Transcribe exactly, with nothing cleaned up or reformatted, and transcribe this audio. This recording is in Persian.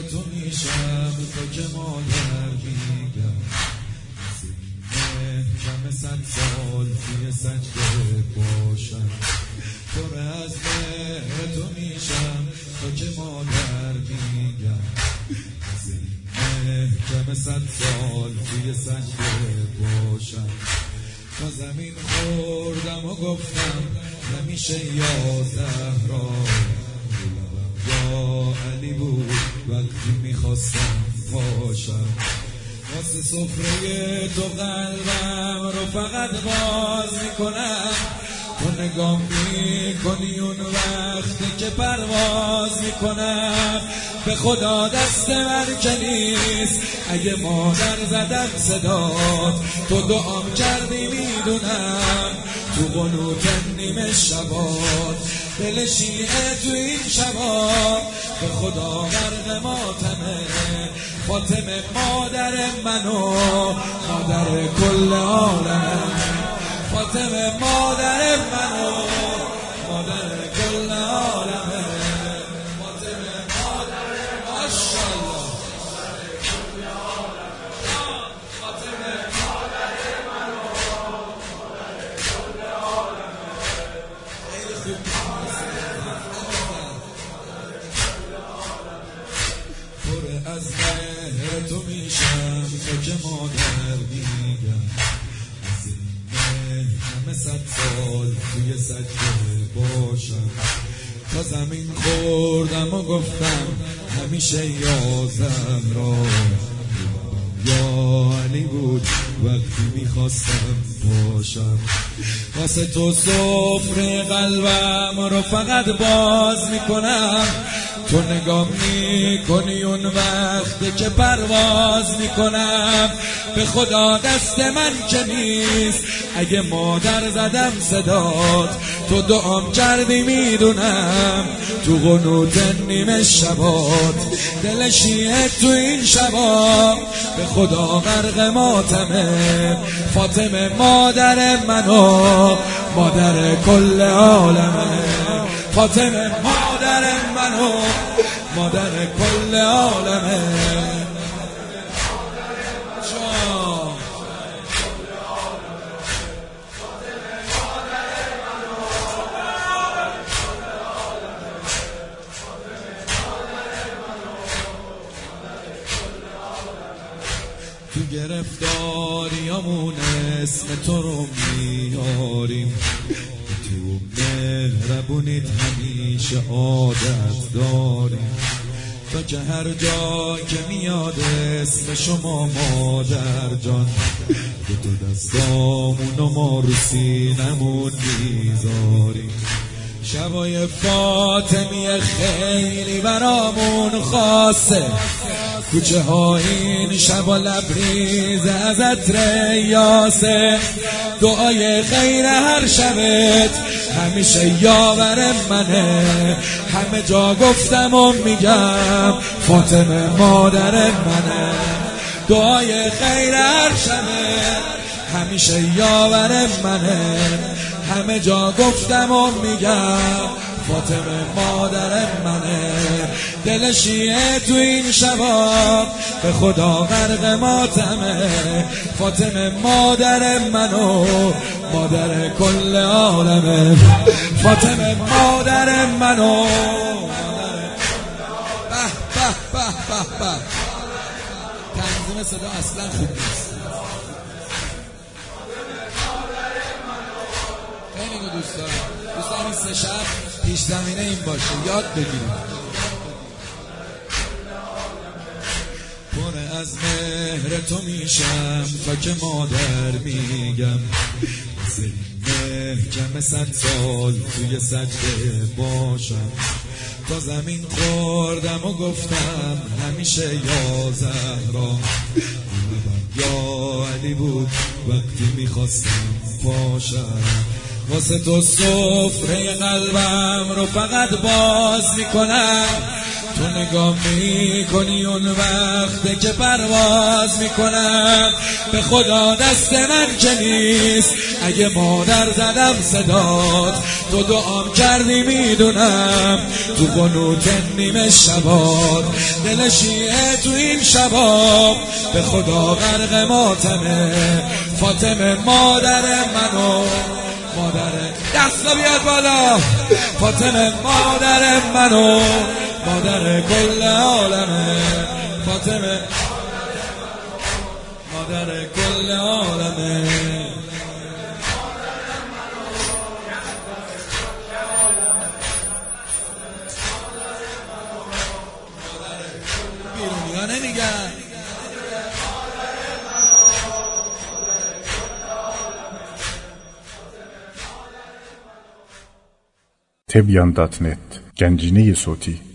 تو میشم تا که مادر میگم کم صد سال توی سجده باشم پر از مهر تو میشم تا که مادر میگم کم صد سال توی سجده باشم تا زمین خوردم و گفتم همیشه یا زهرا یا علی بود وقتی میخواستم باشم واسه سفره تو قلبم رو فقط باز میکنم تو نگاه میکنی اون وقتی که پرواز میکنم به خدا دست من که نیست اگه مادر زدم صدات تو دعام کردی میدونم تو قنوت نیمه شبات دل شیعه تو این شبا به خدا غرق ماتمه فاطمه مادر منو مادر کل عالم فاطمه مادر منو مادر کل عالم فاطمه مادر ماشاءالله فاطمه مادر منو مادر کل عالم خیلی خوب پر از مهر تو میشم تا که مادر میگم همه صد سال توی سجده باشم تا زمین خوردم و گفتم همیشه یا زهرا یا علی بود وقتی میخواستم باشم واسه تو سفره قلبم رو فقط باز میکنم تو نگاه میکنی اون وقتی که پرواز میکنم به خدا دست من که نیست اگه مادر زدم صدات تو دعام کردی میدونم تو قنوت نیمه شبات دل شیعه تو این شبا به خدا غرق ماتمه فاطمه مادر منو مادر کل عالمه فاطمه مادر منو مادر کل عالمه تو گرفتاریامون اسم تو رو میاریم تو مهربونیت همیشه عادت داریم تا که هر جا که میاد اسم شما مادر جان به تو دستامون و ما رو سینمون میذاریم شبای فاطمی خیلی برامون خاصه کوچه ها این شبا لبریز از عطر یاسه دعای خیر هر شبت همیشه یاور منه همه جا گفتم و میگم فاطمه مادر منه دعای خیر هر شبت همیشه یاور منه همه جا گفتم و میگم فاطمه مادر منه دل شیعه تو این شبا به خدا غرق ماتمه فاطمه مادر منو مادر کل عالمه فاطمه مادر منو به به به به به تنظیم صدا اصلا خوب نیست خیلی دوست دارم دوست دارم این سه شب پیش زمینه این باشه یاد بگیریم پر از مهر تو میشم تا که مادر میگم مهر کم صد سال توی سجده باشم تا زمین خوردم و گفتم همیشه یا زهرا یا علی بود وقتی میخواستم باشم واسه تو سفره قلبم رو فقط باز میکنم تو نگاه میکنی اون وقته که پرواز میکنم، به خدا دست من که نیست اگه مادر زدم صدات، تو دعام کردی میدونم تو قنوت نیمه شبات، دل شیعه تو این شباب به خدا غرق ماتمه، فاطمه مادر منو، مادر دستا بیاد بالا، فاطمه مادر منو، مادر کل عالمه، فاطمه مادر کل عالمه. بیرونی ها نمیگن تبیان دات نت گنجینه صوتی.